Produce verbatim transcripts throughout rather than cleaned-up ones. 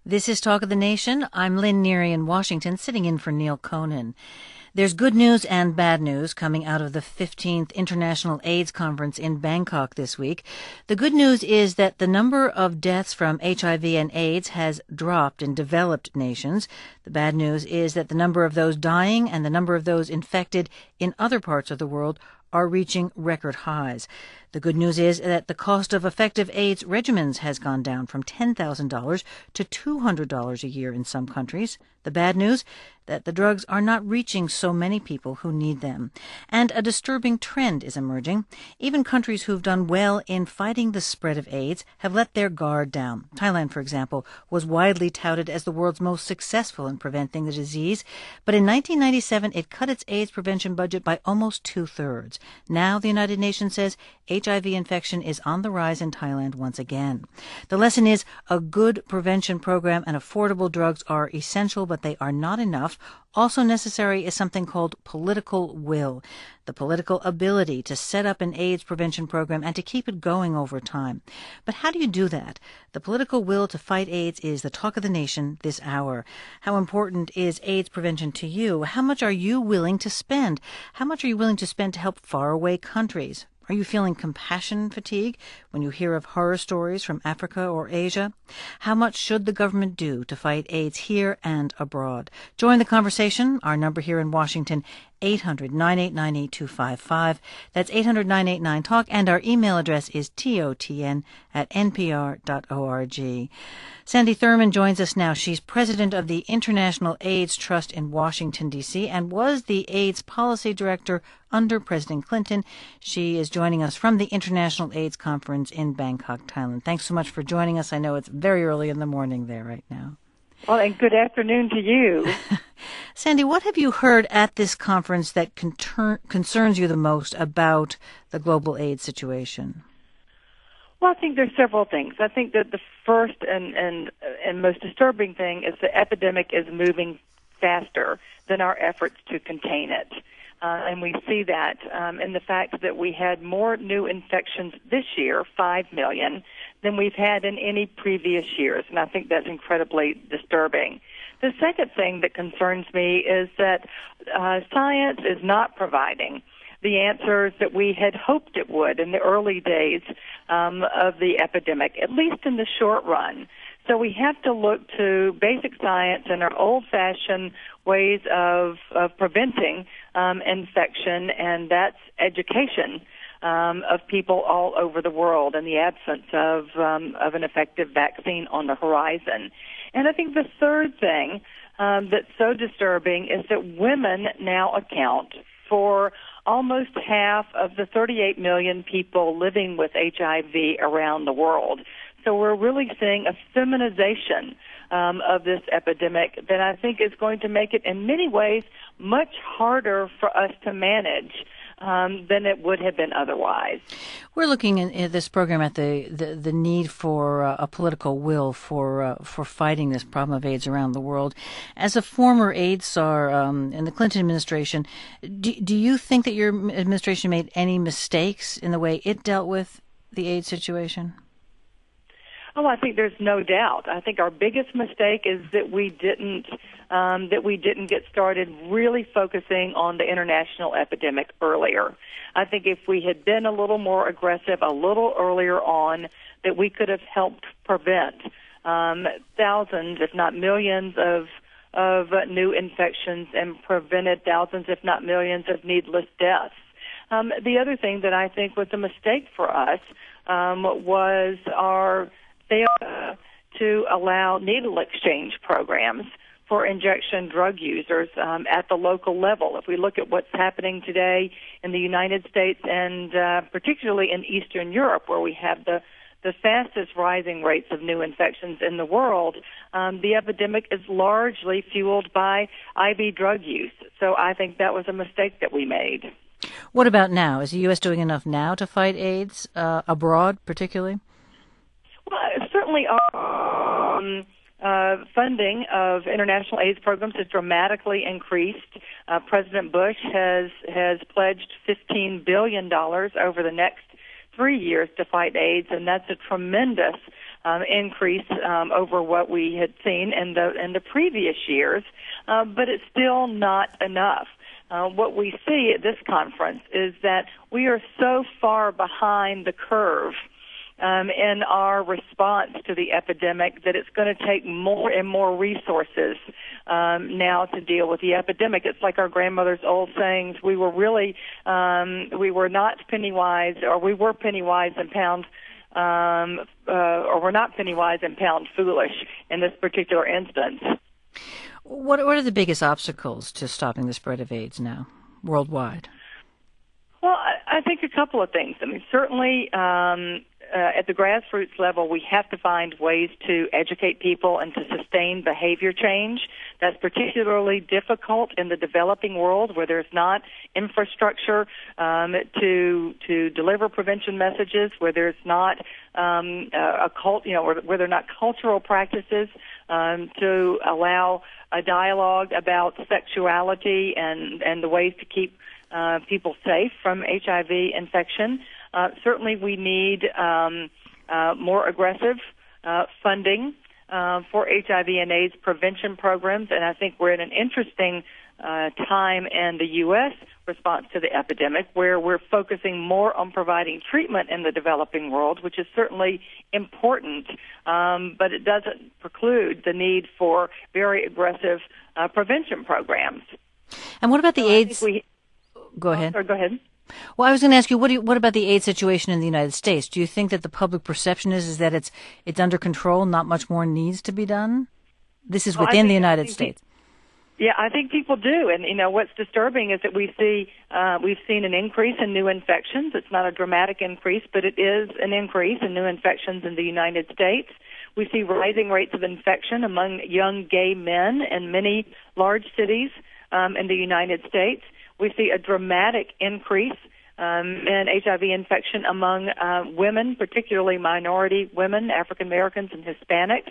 This is Talk of the Nation. I'm Lynn Neary in Washington, sitting in for Neil Conan. There's good news and bad news coming out of the fifteenth International AIDS Conference in Bangkok this week. The good news is that the number of deaths from H I V and AIDS has dropped in developed nations. The bad news is that the number of those dying and the number of those infected in other parts of the world are reaching record highs. The good news is that the cost of effective AIDS regimens has gone down from ten thousand dollars to two hundred dollars a year in some countries. The bad news, that the drugs are not reaching so many people who need them. And a disturbing trend is emerging. Even countries who've done well in fighting the spread of AIDS have let their guard down. Thailand, for example, was widely touted as the world's most successful in preventing the disease, but in nineteen ninety-seven it cut its AIDS prevention budget by almost two-thirds. Now the United Nations says H I V infection is on the rise in Thailand once again. The lesson is a good prevention program and affordable drugs are essential, but they are not enough. Also necessary is something called political will, the political ability to set up an AIDS prevention program and to keep it going over time. But how do you do that? The political will to fight AIDS is the talk of the nation this hour. How important is AIDS prevention to you? How much are you willing to spend? How much are you willing to spend to help faraway countries? Are you feeling compassion fatigue when you hear of horror stories from Africa or Asia? How much should the government do to fight AIDS here and abroad? Join the conversation. Our number here in Washington, eight hundred, nine eight nine, eight two five five. That's eight hundred, nine eight nine, talk. And our email address is totn at npr.org. Sandy Thurman joins us now. She's president of the International AIDS Trust in Washington, D C, and was the AIDS policy director under President Clinton. She is joining us from the International AIDS Conference in Bangkok, Thailand. Thanks so much for joining us. I know it's very early in the morning there right now. Well, and good afternoon to you. Sandy, what have you heard at this conference that conter- concerns you the most about the global AIDS situation? Well, I think there's several things. I think that the first and, and, and most disturbing thing is the epidemic is moving faster than our efforts to contain it. Uh, and we see that um, in the fact that we had more new infections this year, five million, than we've had in any previous years. And I think that's incredibly disturbing. The second thing that concerns me is that uh, science is not providing the answers that we had hoped it would in the early days um, of the epidemic, at least in the short run. So we have to look to basic science and our old-fashioned ways of, of preventing um, infection, and that's education um, of people all over the world in the absence of, um, of an effective vaccine on the horizon. And I think the third thing um, that's so disturbing is that women now account for almost half of the thirty-eight million people living with H I V around the world. So we're really seeing a feminization um, of this epidemic that I think is going to make it in many ways much harder for us to manage um, than it would have been otherwise. We're looking in, in this program at the, the, the need for uh, a political will for uh, for fighting this problem of AIDS around the world. As a former AIDS czar um, in the Clinton administration, do, do you think that your administration made any mistakes in the way it dealt with the AIDS situation? Oh, I think there's no doubt. I think our biggest mistake is that we didn't um, that we didn't get started really focusing on the international epidemic earlier. I think if we had been a little more aggressive a little earlier on, that we could have helped prevent um, thousands, if not millions, of of uh, new infections and prevented thousands, if not millions, of needless deaths. Um, the other thing that I think was a mistake for us um, was our failure to allow needle exchange programs for injection drug users um, at the local level. If we look at what's happening today in the United States and uh, particularly in Eastern Europe, where we have the, the fastest rising rates of new infections in the world, um, the epidemic is largely fueled by I V drug use. So I think that was a mistake that we made. What about now? Is the U S doing enough now to fight AIDS, uh, abroad particularly? Well, certainly our um, uh, funding of international AIDS programs has dramatically increased. Uh, President Bush has has pledged fifteen billion dollars over the next three years to fight AIDS, and that's a tremendous um, increase um, over what we had seen in the in the previous years, uh, but it's still not enough. Uh, what we see at this conference is that we are so far behind the curve um, in our response to the epidemic that it's going to take more and more resources um, now to deal with the epidemic. It's like our grandmother's old sayings: we were really, um, we were not penny wise, or we were penny wise and pound, um, uh, or we're not penny wise and pound foolish in this particular instance. What what are the biggest obstacles to stopping the spread of AIDS now, worldwide? Well, I, I think a couple of things. I mean, certainly um, uh, at the grassroots level, we have to find ways to educate people and to sustain behavior change. That's particularly difficult in the developing world, where there's not infrastructure um, to to deliver prevention messages, where there's not um, a, a cult, you know, where, where there are not cultural practices um, to allow a dialogue about sexuality and, and the ways to keep uh, people safe from H I V infection. Uh, certainly we need um, uh, more aggressive uh, funding uh, for H I V and AIDS prevention programs, and I think we're in an interesting uh, time in the U S response to the epidemic, where we're focusing more on providing treatment in the developing world, which is certainly important, um, but it doesn't preclude the need for very aggressive uh, prevention programs. And what about the so AIDS? We, go ahead. Oh, sorry, go ahead. Well, I was going to ask you, what do you, what about the AIDS situation in the United States? Do you think that the public perception is, is that it's it's under control, not much more needs to be done? This is Well, within think, the United States. Yeah, I think people do, and you know what's disturbing is that we see uh, we've seen an increase in new infections. It's not a dramatic increase, but it is an increase in new infections in the United States. We see rising rates of infection among young gay men in many large cities um, in the United States. We see a dramatic increase um, in H I V infection among uh, women, particularly minority women, African Americans, and Hispanics.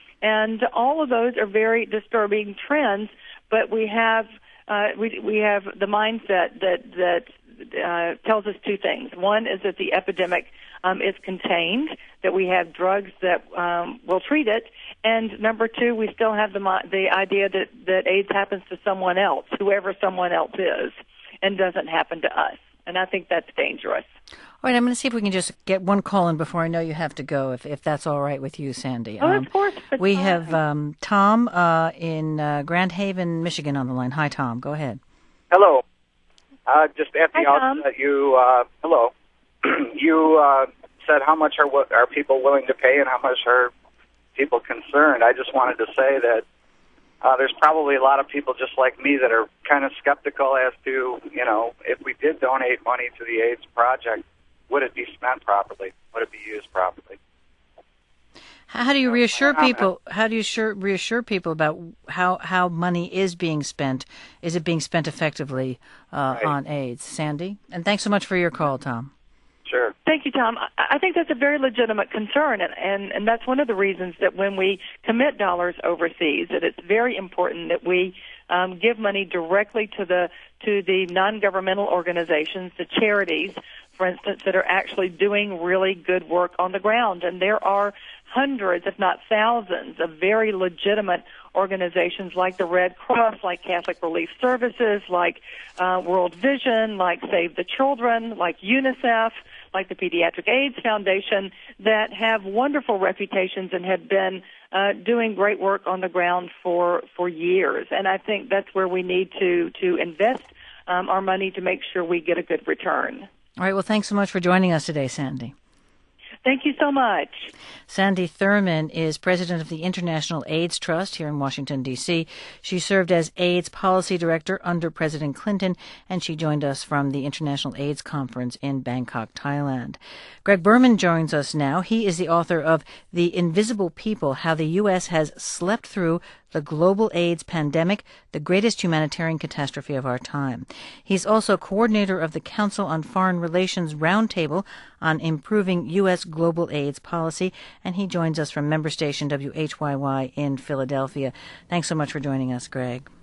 And all of those are very disturbing trends, but we have uh, we we have the mindset that that uh, tells us two things. One is that the epidemic um, is contained, that we have drugs that um, will treat it, and number two, we still have the the idea that that AIDS happens to someone else, whoever someone else is, and doesn't happen to us. And I think that's dangerous. All right, I'm going to see if we can just get one call in before I know you have to go, if if that's all right with you, Sandy. Oh, um, of course. We fine. have um, Tom uh, in uh, Grand Haven, Michigan on the line. Hi, Tom. Go ahead. Hello. Uh, just at the Hi, Tom. outset, you, uh, hello. you uh, said how much are, are people willing to pay and how much are people concerned. I just wanted to say that Uh, there's probably a lot of people just like me that are kind of skeptical as to, you know, if we did donate money to the AIDS project, would it be spent properly? Would it be used properly? How do you reassure people? How do you sure, reassure people about how how money is being spent? Is it being spent effectively uh, right. on AIDS, Sandy? And thanks so much for your call, Tom. Sure. Thank you, Tom. I I think that's a very legitimate concern, and, and, and that's one of the reasons that when we commit dollars overseas, that it's very important that we um, give money directly to the to the non-governmental organizations, the charities, for instance, that are actually doing really good work on the ground. And there are hundreds, if not thousands, of very legitimate organizations like the Red Cross, like Catholic Relief Services, like uh, World Vision, like Save the Children, like UNICEF, like the Pediatric AIDS Foundation, that have wonderful reputations and have been uh, doing great work on the ground for, for years. And I think that's where we need to, to invest um, our money to make sure we get a good return. All right. Well, thanks so much for joining us today, Sandy. Thank you so much. Sandy Thurman is president of the International AIDS Trust here in Washington, D C. She served as AIDS policy director under President Clinton, and she joined us from the International AIDS Conference in Bangkok, Thailand. Greg Berman joins us now. He is the author of The Invisible People, How the U S Has Slept Through the Global AIDS Pandemic, the Greatest Humanitarian Catastrophe of Our Time. He's also coordinator of the Council on Foreign Relations Roundtable on Improving U S Global AIDS Policy, and he joins us from member station W H Y Y in Philadelphia. Thanks so much for joining us, Greg.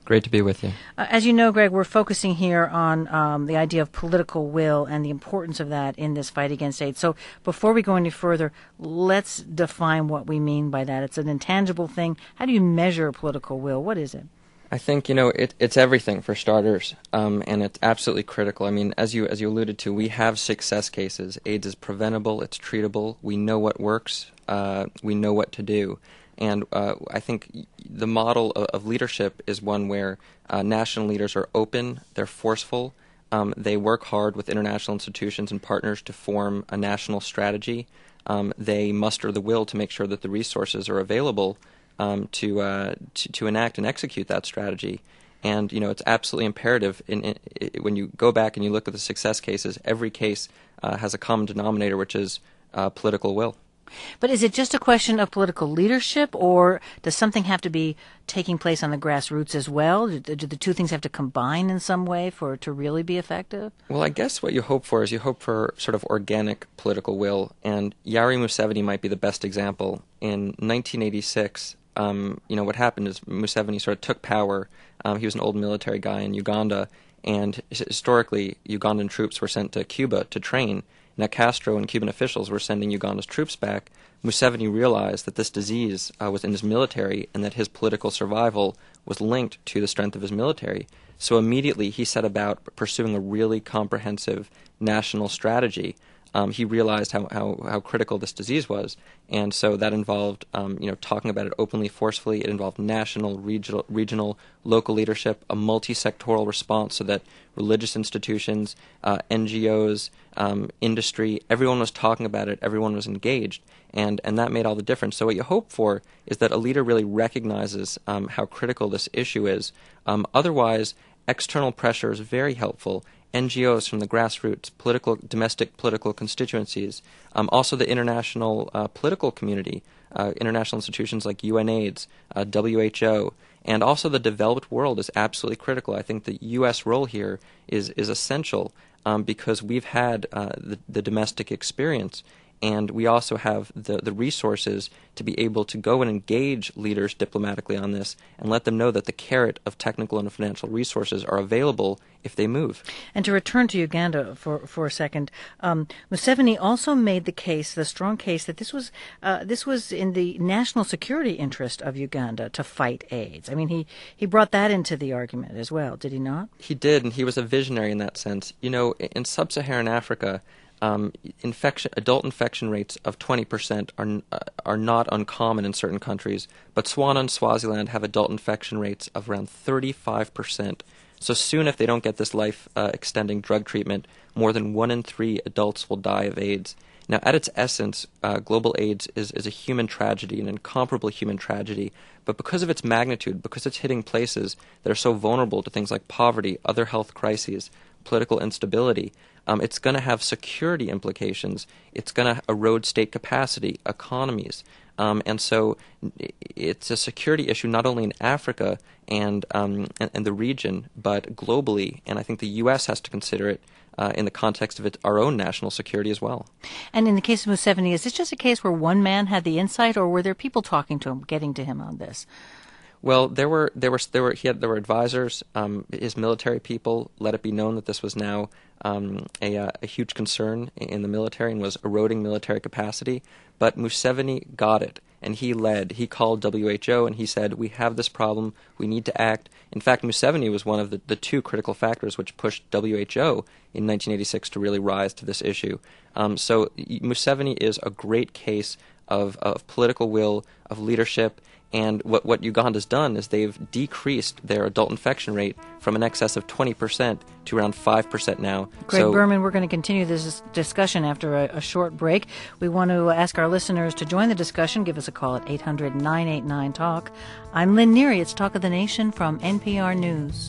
Great to be with you. Uh, as you know, Greg, we're focusing here on um, the idea of political will and the importance of that in this fight against AIDS. So before we go any further, let's define what we mean by that. It's an intangible thing. How do you measure political will? What is it? I think, you know, it, it's everything for starters, um, and it's absolutely critical. I mean, as you as you alluded to, we have success cases. AIDS is preventable. It's treatable. We know what works. Uh, we know what to do. And uh, I think the model of, of leadership is one where uh, national leaders are open, they're forceful, um, they work hard with international institutions and partners to form a national strategy. Um, they muster the will to make sure that the resources are available um, to, uh, to to enact and execute that strategy. And you know, it's absolutely imperative. In, in, in, when you go back and you look at the success cases, every case uh, has a common denominator, which is uh, political will. But is it just a question of political leadership, or does something have to be taking place on the grassroots as well? Do, do the two things have to combine in some way for it to really be effective? Well, I guess what you hope for is you hope for sort of organic political will, and Yoweri Museveni might be the best example. In nineteen eighty-six, um, you know, what happened is Museveni sort of took power. Um, he was an old military guy in Uganda, and historically, Ugandan troops were sent to Cuba to train. Now, Castro and Cuban officials were sending Uganda's troops back. Museveni realized that this disease uh, was in his military and that his political survival was linked to the strength of his military. So immediately he set about pursuing a really comprehensive national strategy. Um, he realized how, how, how critical this disease was, and so that involved um, you know talking about it openly, forcefully. It involved national, regional, regional, local leadership, a multi-sectoral response so that religious institutions, uh, N G Os, um, industry, everyone was talking about it, everyone was engaged, and, and that made all the difference. So what you hope for is that a leader really recognizes um, how critical this issue is. Um, otherwise, external pressure is very helpful. N G Os from the grassroots, political, domestic political constituencies, um, also the international uh, political community, uh, international institutions like UNAIDS, uh, W H O, and also the developed world is absolutely critical. I think the U S role here is is essential um, because we've had uh, the, the domestic experience, and we also have the, the resources to be able to go and engage leaders diplomatically on this and let them know that the carrot of technical and financial resources are available if they move. And to return to Uganda for for a second, um, Museveni also made the case, the strong case, that this was uh, this was in the national security interest of Uganda to fight AIDS. I mean, he, he brought that into the argument as well, did he not? He did, and he was a visionary in that sense. You know, in sub-Saharan Africa, Um, infection, adult infection rates of twenty percent are uh, are not uncommon in certain countries, but Botswana and Swaziland have adult infection rates of around thirty-five percent. So soon, if they don't get this life-extending uh, drug treatment, more than one in three adults will die of AIDS. Now, at its essence, uh, global AIDS is, is a human tragedy, an incomparable human tragedy, but because of its magnitude, because it's hitting places that are so vulnerable to things like poverty, other health crises, political instability, um, it's going to have security implications. It's going to erode state capacity, economies. Um, and so it's a security issue not only in Africa and, um, and, and the region, but globally. And I think the U S has to consider it uh, in the context of it, our own national security as well. And in the case of Museveni, is this just a case where one man had the insight, or were there people talking to him, getting to him on this? Well, there were there were there were he had there were advisors. Um, his military people let it be known that this was now um, a, uh, a huge concern in the military and was eroding military capacity. But Museveni got it, and he led. He called W H O and he said, "We have this problem. We need to act." In fact, Museveni was one of the, the two critical factors which pushed W H O in nineteen eighty-six to really rise to this issue. Um, so Museveni is a great case of of political will, of leadership. And what, what Uganda's done is they've decreased their adult infection rate from an excess of twenty percent to around five percent now. Greg so, Berman, we're going to continue this discussion after a, a short break. We want to ask our listeners to join the discussion. Give us a call at eight hundred, nine eight nine, talk. I'm Lynn Neary. It's Talk of the Nation from N P R News.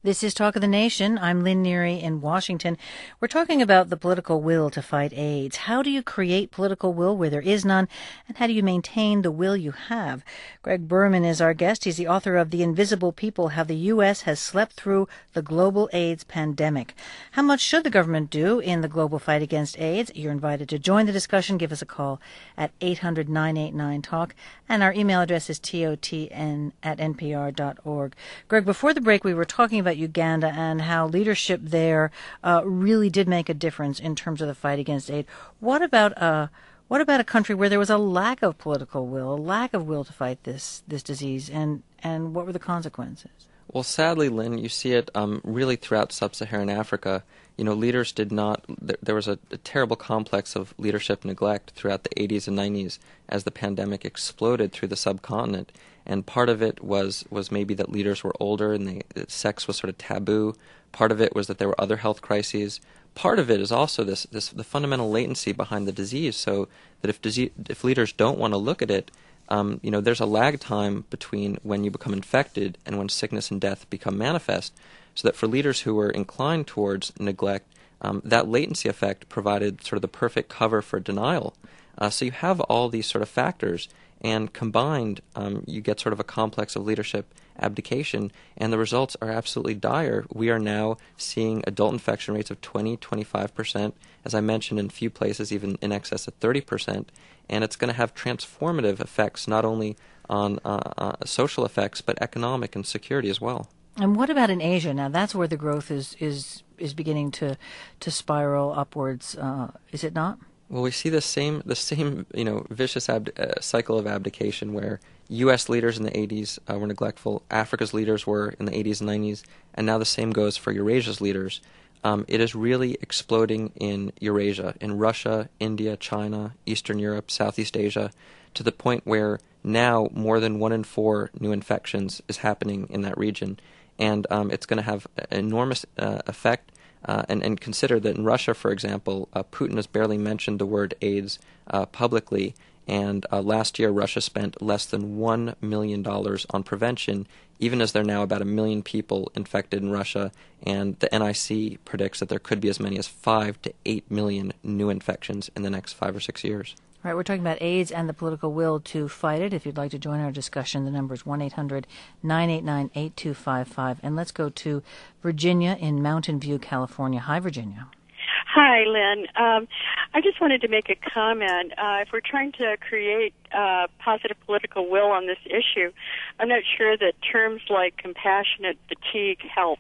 This is Talk of the Nation. I'm Lynn Neary in Washington. We're talking about the political will to fight AIDS. How do you create political will where there is none, and how do you maintain the will you have? Greg Berman is our guest. He's the author of The Invisible People, How the U S Has Slept Through the Global AIDS Pandemic. How much should the government do in the global fight against AIDS? You're invited to join the discussion. Give us a call at eight hundred, nine eight nine, talk, and our email address is totn at npr dot org. Greg, before the break, we were talking about Uganda and how leadership there uh, really did make a difference in terms of the fight against AIDS. What about uh, what about a country where there was a lack of political will, a lack of will to fight this this disease, and, and what were the consequences? Well, sadly, Lynn, you see it um, really throughout sub-Saharan Africa. You know, leaders did not, th- there was a, a terrible complex of leadership neglect throughout the eighties and nineties as the pandemic exploded through the subcontinent. And part of it was, was maybe that leaders were older and they, sex was sort of taboo. Part of it was that there were other health crises. Part of it is also this, this the fundamental latency behind the disease, so that if disease, if leaders don't want to look at it, um, you know, there's a lag time between when you become infected and when sickness and death become manifest. So that for leaders who were inclined towards neglect, um, that latency effect provided sort of the perfect cover for denial. Uh, so you have all these sort of factors, and combined, um, you get sort of a complex of leadership abdication, and the results are absolutely dire. We are now seeing adult infection rates of twenty, twenty-five percent, as I mentioned, in a few places even in excess of thirty percent, and it's going to have transformative effects not only on uh, uh, social effects, but economic and security as well. And what about in Asia? Now, that's where the growth is is, is beginning to to spiral upwards, uh, is it not? Well, we see the same the same you know vicious ab- uh, cycle of abdication where U S leaders in the eighties uh, were neglectful, Africa's leaders were in the eighties and nineties, and now the same goes for Eurasia's leaders. Um, it is really exploding in Eurasia, in Russia, India, China, Eastern Europe, Southeast Asia, to the point where now more than one in four new infections is happening in that region. And um, it's going to have an enormous uh, effect. Uh, and, and consider that in Russia, for example, uh, Putin has barely mentioned the word AIDS uh, publicly. And uh, last year, Russia spent less than one million dollars on prevention, even as there are now about a million people infected in Russia. And the N I C predicts that there could be as many as five to eight million new infections in the next five or six years. All right, we're talking about AIDS and the political will to fight it. If you'd like to join our discussion, the number is one eight hundred, nine eight nine, eight two five five. And let's go to Virginia in Mountain View, California. Hi, Virginia. Hi, Lynn. Um, I just wanted to make a comment. Uh, if we're trying to create uh, positive political will on this issue, I'm not sure that terms like compassionate fatigue help.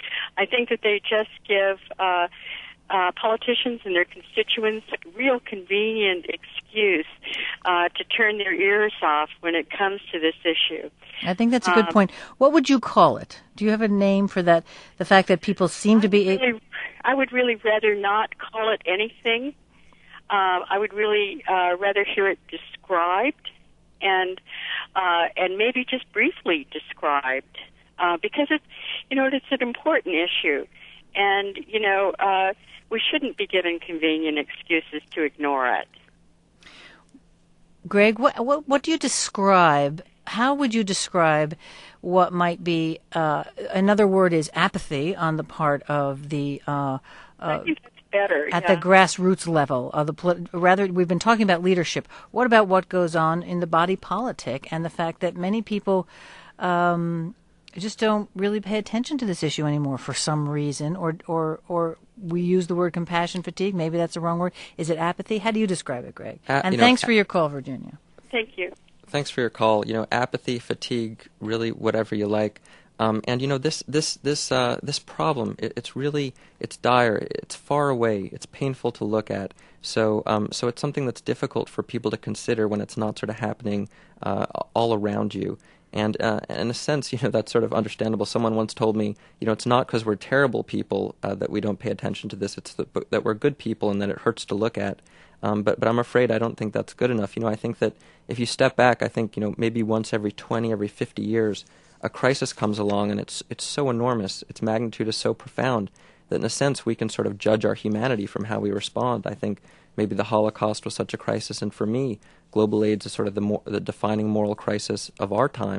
I think that they just give uh, uh, politicians and their constituents a real convenient excuse uh, to turn their ears off when it comes to this issue. I think that's a good um, point. What would you call it? Do you have a name for that, the fact that people seem I to be... Really, I would really rather not call it anything. Uh, I would really uh, rather hear it described and uh, and maybe just briefly described uh, because it's, you know, it's an important issue. And, you know, uh, we shouldn't be given convenient excuses to ignore it. Greg, what, what, what do you describe? How would you describe what might be, uh, another word is apathy on the part of the, uh, uh, I think that's better, at yeah. the grassroots level of the, polit- rather, we've been talking about leadership. What about what goes on in the body politic and the fact that many people, um, just don't really pay attention to this issue anymore for some reason, or, or, or we use the word compassion fatigue. Maybe that's the wrong word. Is it apathy? How do you describe it, Greg? Uh, and thanks know, for your call, Virginia. Thank you. Thanks for your call. You know, apathy, fatigue, really whatever you like. Um, and you know, this this this uh, this problem, it, it's really it's dire. It's far away. It's painful to look at. So um, so it's something that's difficult for people to consider when it's not sort of happening uh, all around you. And uh, in a sense, you know, that's sort of understandable. Someone once told me, you know, it's not because we're terrible people uh, that we don't pay attention to this. It's the, that we're good people and that it hurts to look at. Um, but but I'm afraid I don't think that's good enough. You know, I think that if you step back, I think, you know, maybe once every twenty, every fifty years, a crisis comes along and it's it's so enormous, its magnitude is so profound that in a sense we can sort of judge our humanity from how we respond. I think maybe the Holocaust was such a crisis, and for me, global AIDS is sort of the, more, the defining moral crisis of our time.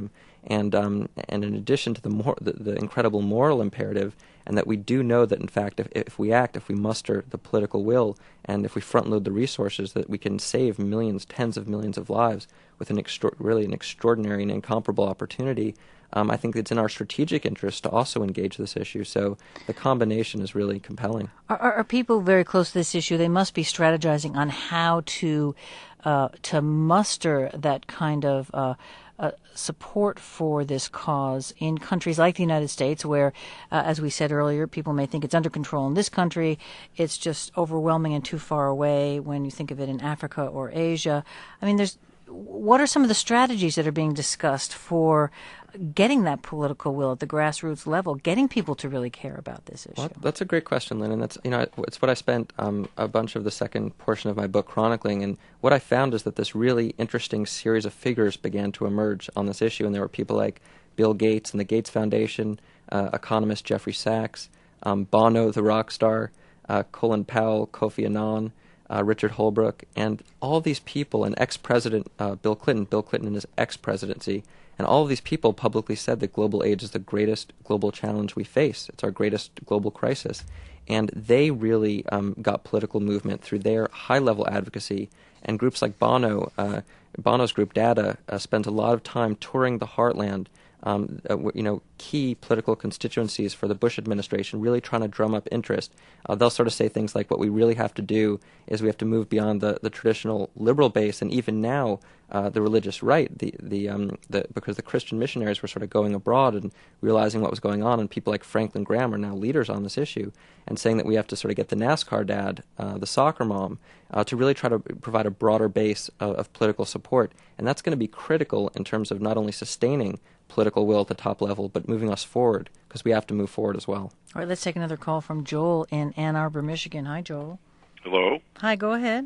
And um, and in addition to the, mor- the the incredible moral imperative, and that we do know that, in fact, if, if we act, if we muster the political will, and if we front-load the resources, that we can save millions, tens of millions of lives with an extra- really an extraordinary and incomparable opportunity. Um, I think it's in our strategic interest to also engage this issue. So the combination is really compelling. Are, are, are people very close to this issue? They must be strategizing on how to uh, to muster that kind of uh, uh, support for this cause in countries like the United States, where, uh, as we said earlier, people may think it's under control in this country. It's just overwhelming and too far away when you think of it in Africa or Asia. I mean, there's what are some of the strategies that are being discussed for getting that political will at the grassroots level, getting people to really care about this issue? Well, that's a great question, Lynn, and that's you know it's what I spent um, a bunch of the second portion of my book chronicling. And what I found is that this really interesting series of figures began to emerge on this issue, and there were people like Bill Gates and the Gates Foundation, uh, economist Jeffrey Sachs, um, Bono the rock star, uh, Colin Powell, Kofi Annan, Uh, Richard Holbrooke, and all these people, and ex-president uh, Bill Clinton, Bill Clinton in his ex-presidency, and all of these people publicly said that global AIDS is the greatest global challenge we face. It's our greatest global crisis. And they really um, got political movement through their high-level advocacy. And groups like Bono, uh, Bono's group Dada, uh, spent a lot of time touring the heartland, Um, uh, you know, key political constituencies for the Bush administration, really trying to drum up interest. Uh, they'll sort of say things like, what we really have to do is we have to move beyond the, the traditional liberal base, and even now uh, the religious right, the the, um, the because the Christian missionaries were sort of going abroad and realizing what was going on, and people like Franklin Graham are now leaders on this issue, and saying that we have to sort of get the NASCAR dad, uh, the soccer mom, uh, to really try to provide a broader base of, of political support. And that's going to be critical in terms of not only sustaining political will at the top level, but moving us forward, because we have to move forward as well. All right, let's take another call from Joel in Ann Arbor, Michigan. Hi, Joel. Hello. Hi, go ahead.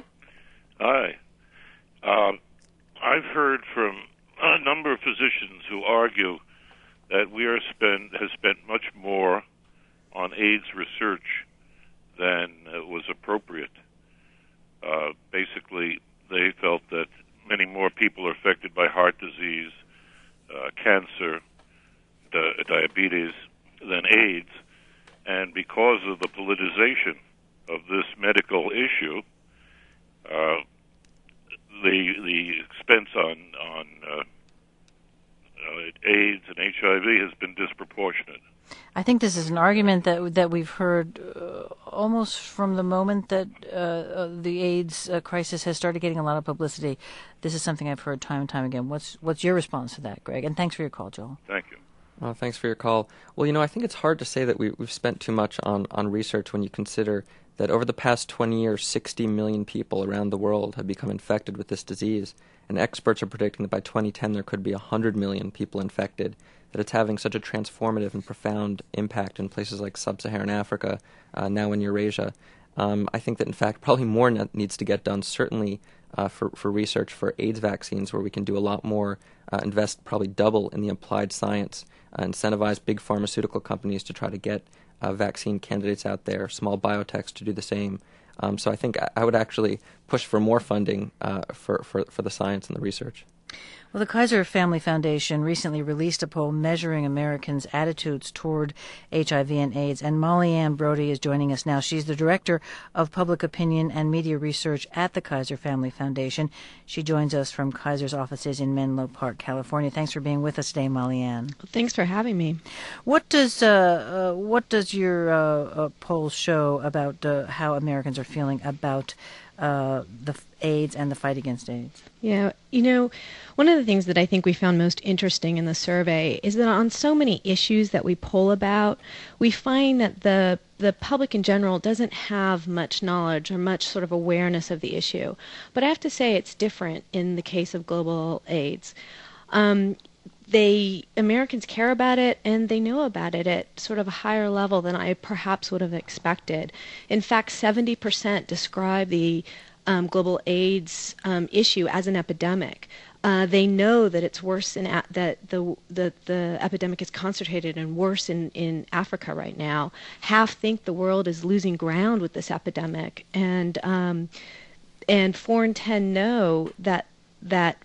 Hi. Um, I've heard from a number of physicians who argue that we are spend has spent much more on AIDS research than uh, was appropriate. Uh, basically, they felt that many more people are affected by heart disease, Uh, cancer, di- diabetes, than AIDS. And because of the politicization of this medical issue, uh, the the expense on on uh, uh, AIDS and H I V has been disproportionate. I think this is an argument that that we've heard uh, almost from the moment that uh, the AIDS uh, crisis has started getting a lot of publicity. This is something I've heard time and time again. What's what's your response to that, Greg? And thanks for your call, Joel. Thank you. Well, thanks for your call. Well, you know, I think it's hard to say that we, we've spent too much on, on research when you consider that over the past twenty years, sixty million people around the world have become infected with this disease. And experts are predicting that by twenty ten there could be one hundred million people infected, that it's having such a transformative and profound impact in places like sub-Saharan Africa, uh, now in Eurasia. Um, I think that, in fact, probably more ne- needs to get done, certainly uh, for, for research for AIDS vaccines, where we can do a lot more, uh, invest probably double in the applied science, uh, incentivize big pharmaceutical companies to try to get uh, vaccine candidates out there, small biotechs to do the same. Um, so I think I, I would actually push for more funding uh, for, for, for the science and the research. Well, the Kaiser Family Foundation recently released a poll measuring Americans' attitudes toward H I V and AIDS, and Molly Ann Brody is joining us now. She's the Director of Public Opinion and Media Research at the Kaiser Family Foundation. She joins us from Kaiser's offices in Menlo Park, California. Thanks for being with us today, Molly Ann. Thanks for having me. What does uh, uh, what does your uh, uh, poll show about uh, how Americans are feeling about uh, the AIDS and the fight against AIDS? Yeah, you know, one of the things that I think we found most interesting in the survey is that on so many issues that we poll about, we find that the the public in general doesn't have much knowledge or much sort of awareness of the issue. But I have to say it's different in the case of global AIDS. Um, they Americans care about it, and they know about it at sort of a higher level than I perhaps would have expected. In fact, seventy percent describe the um, global AIDS um, issue as an epidemic. Uh, they know that it's worse in a- that the, the the epidemic is concentrated and worse in, in Africa right now. Half think the world is losing ground with this epidemic, and um, and four in ten know that that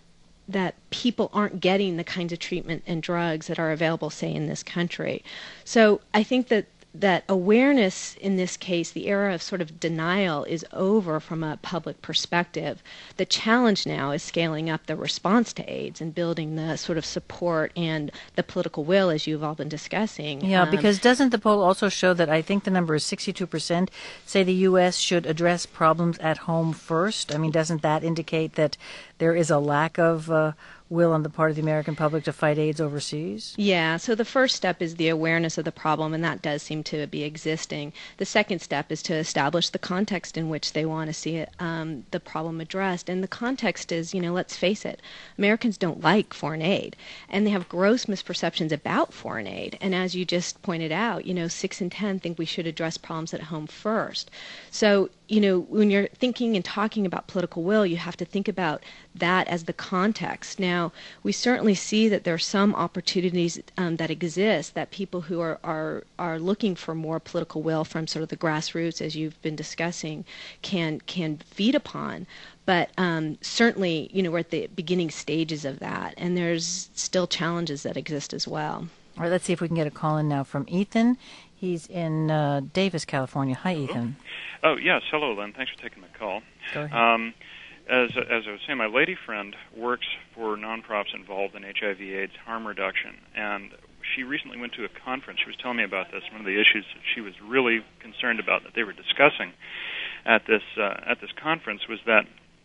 that people aren't getting the kinds of treatment and drugs that are available, say, in this country. So I think that that awareness in this case, the era of sort of denial, is over from a public perspective. The challenge now is scaling up the response to AIDS and building the sort of support and the political will, as you've all been discussing. Yeah, um, because doesn't the poll also show that I think the number is sixty-two percent say the U S should address problems at home first? I mean, doesn't that indicate that there is a lack of uh, will on the part of the American public to fight AIDS overseas? Yeah, so the first step is the awareness of the problem, and that does seem to be existing. The second step is to establish the context in which they want to see it, um, the problem addressed. And the context is, you know, let's face it, Americans don't like foreign aid, and they have gross misperceptions about foreign aid. And as you just pointed out, you know, six in ten think we should address problems at home first. So, you know, when you're thinking and talking about political will, you have to think about that as the context. Now, we certainly see that there are some opportunities um, that exist that people who are, are are looking for more political will from sort of the grassroots, as you've been discussing, can can feed upon. But um, certainly, you know, we're at the beginning stages of that, and there's still challenges that exist as well. All right, let's see if we can get a call in now from Ethan. He's in uh, Davis, California. Hi, Ethan. Oh, yes. Hello, Lynn. Thanks for taking the call. Go ahead. Um, as, as I was saying, my lady friend works for nonprofits involved in H I V AIDS harm reduction, and she recently went to a conference. She was telling me about this. One of the issues that she was really concerned about that they were discussing at this uh, at this conference was that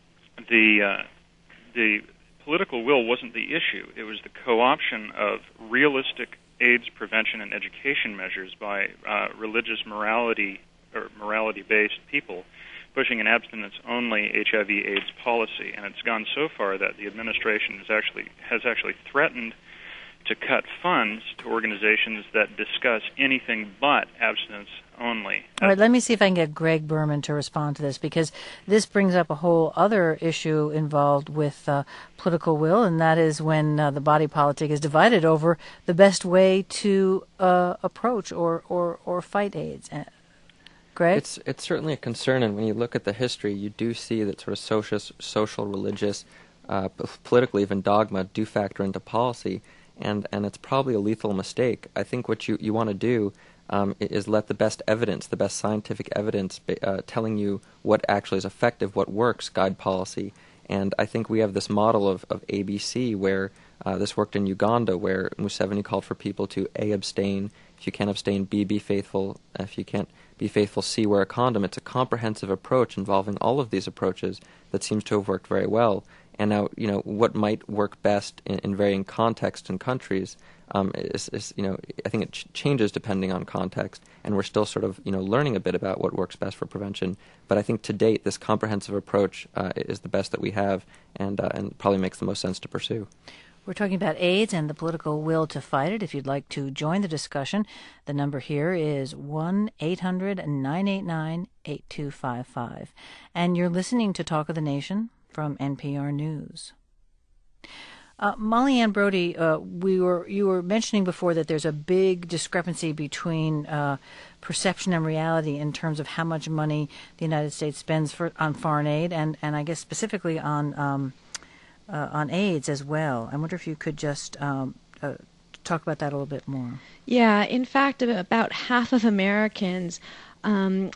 the uh, the political will wasn't the issue. It was the co-option of realistic AIDS prevention and education measures by uh, religious morality or morality-based people pushing an abstinence-only H I V AIDS policy, and it's gone so far that the administration has actually has actually threatened to cut funds to organizations that discuss anything but abstinence only. All right, let me see if I can get Greg Berman to respond to this, because this brings up a whole other issue involved with uh, political will, and that is when uh, the body politic is divided over the best way to uh, approach or, or, or fight AIDS. Uh, Greg? It's it's certainly a concern, and when you look at the history, you do see that sort of social, social religious, uh, p- political, even dogma do factor into policy. And, and it's probably a lethal mistake. I think what you, you want to do um, is let the best evidence, the best scientific evidence uh, telling you what actually is effective, what works, guide policy. And I think we have this model of, of A B C where uh, this worked in Uganda, where Museveni called for people to A, abstain. If you can't abstain, B, be faithful. If you can't be faithful, C, wear a condom. It's a comprehensive approach involving all of these approaches that seems to have worked very well. And now, you know, what might work best in, in varying contexts and countries um, is, is, you know, I think it ch- changes depending on context, and we're still sort of, you know, learning a bit about what works best for prevention. But I think to date, this comprehensive approach uh, is the best that we have, and uh, and probably makes the most sense to pursue. We're talking about AIDS and the political will to fight it. If you'd like to join the discussion, the number here is one eight hundred nine eight nine eight two five five. And you're listening to Talk of the Nation from N P R News. Uh, Molly Ann Brodie, uh, we were you were mentioning before that there's a big discrepancy between uh, perception and reality in terms of how much money the United States spends for, on foreign aid, and, and I guess specifically on um, uh, on AIDS as well. I wonder if you could just um, uh, talk about that a little bit more. Yeah, in fact, about half of Americans um,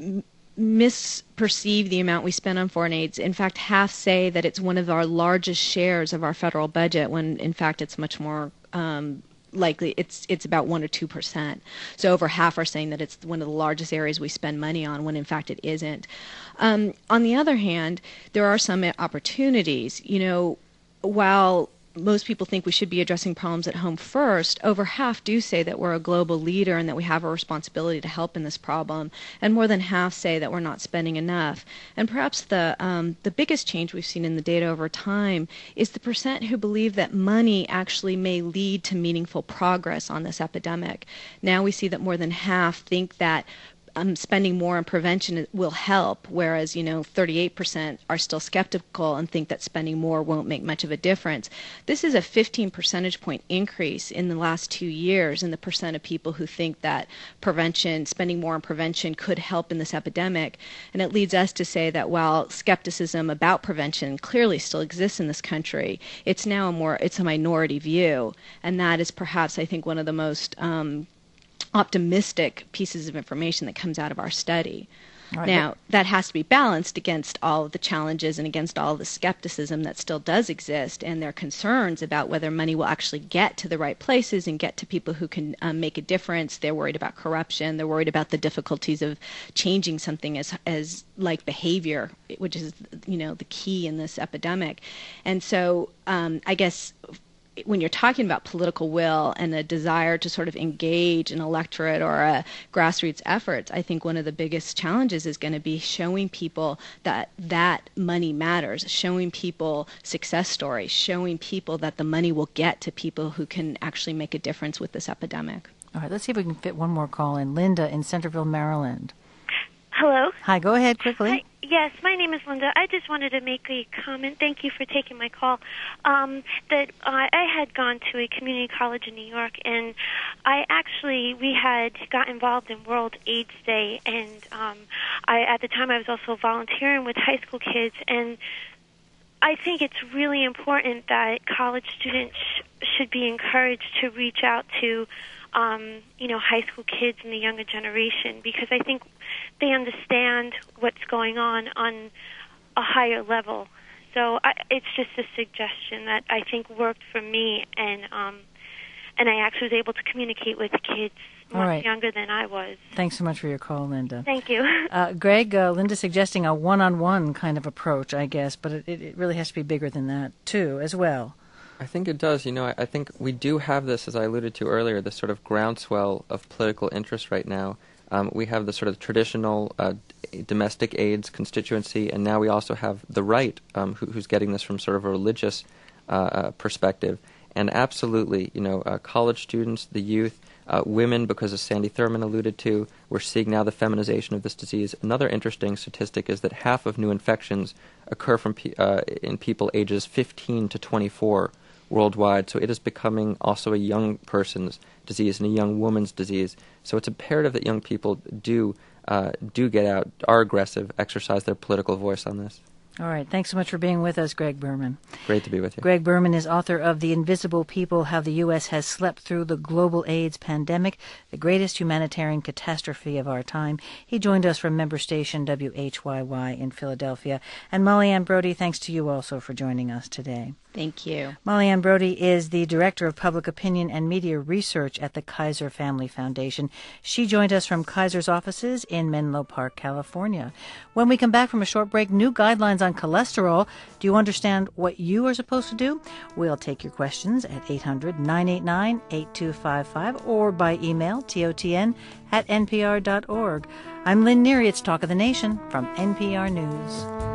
misperceive the amount we spend on foreign aid. In fact, half say that it's one of our largest shares of our federal budget, when in fact it's much more um, likely it's it's about one or two percent. So over half are saying that it's one of the largest areas we spend money on, when in fact it isn't. Um, on the other hand, there are some opportunities. You know, while most people think we should be addressing problems at home first, over half do say that we're a global leader and that we have a responsibility to help in this problem, and more than half say that we're not spending enough. And perhaps the um, the biggest change we've seen in the data over time is the percent who believe that money actually may lead to meaningful progress on this epidemic. Now we see that more than half think that um, spending more on prevention will help, whereas, you know, thirty-eight percent are still skeptical and think that spending more won't make much of a difference. This is a fifteen percentage point increase in the last two years in the percent of people who think that prevention, spending more on prevention could help in this epidemic. And it leads us to say that while skepticism about prevention clearly still exists in this country, it's now a more, it's a minority view. And that is perhaps, I think, one of the most um, optimistic pieces of information that comes out of our study. Right. Now, that has to be balanced against all of the challenges and against all of the skepticism that still does exist, and their concerns about whether money will actually get to the right places and get to people who can um, make a difference. They're worried about corruption. They're worried about the difficulties of changing something as as like behavior, which is, you know, the key in this epidemic. And so um, I guess when you're talking about political will and a desire to sort of engage an electorate or a grassroots efforts, I think one of the biggest challenges is going to be showing people that that money matters, showing people success stories, showing people that the money will get to people who can actually make a difference with this epidemic. All right, let's see if we can fit one more call in. Linda in Centerville, Maryland. Hello. Hi, go ahead quickly. Hi. Yes, my name is Linda. I just wanted to make a comment. Thank you for taking my call. Um, that uh, I had gone to a community college in New York, and I actually, we had got involved in World AIDS Day, and um, I, at the time I was also volunteering with high school kids, and I think it's really important that college students sh- should be encouraged to reach out to Um, you know, high school kids and the younger generation, because I think they understand what's going on on a higher level. So I, it's just a suggestion that I think worked for me, and um, and I actually was able to communicate with kids much All right. younger than I was. Thanks so much for your call, Linda. Thank you. Uh, Greg, uh, Linda's suggesting a one-on-one kind of approach, I guess, but it, it really has to be bigger than that, too, as well. I think it does. You know, I, I think we do have this, as I alluded to earlier, this sort of groundswell of political interest right now. Um, we have the sort of traditional uh, domestic AIDS constituency, and now we also have the right, um, who, who's getting this from sort of a religious uh, uh, perspective. And absolutely, you know, uh, college students, the youth, uh, women, because as Sandy Thurman alluded to, we're seeing now the feminization of this disease. Another interesting statistic is that half of new infections occur from pe- uh, in people ages fifteen to twenty-four. Worldwide, so it is becoming also a young person's disease and a young woman's disease. So it's imperative that young people do uh, do get out, are aggressive, exercise their political voice on this. All right. Thanks so much for being with us, Greg Berman. Great to be with you. Greg Berman is author of The Invisible People, How the U S Has Slept Through the Global AIDS Pandemic, the greatest humanitarian catastrophe of our time. He joined us from member station W H Y Y in Philadelphia. And Molly Ann Brody, thanks to you also for joining us today. Thank you. Molly Ann Brody is the Director of Public Opinion and Media Research at the Kaiser Family Foundation. She joined us from Kaiser's offices in Menlo Park, California. When we come back from a short break, new guidelines on cholesterol. Do you understand what you are supposed to do? We'll take your questions at eight hundred, nine eight nine, eight two five five or by email, T O T N at N P R dot org. I'm Lynn Neary. It's Talk of the Nation from N P R News.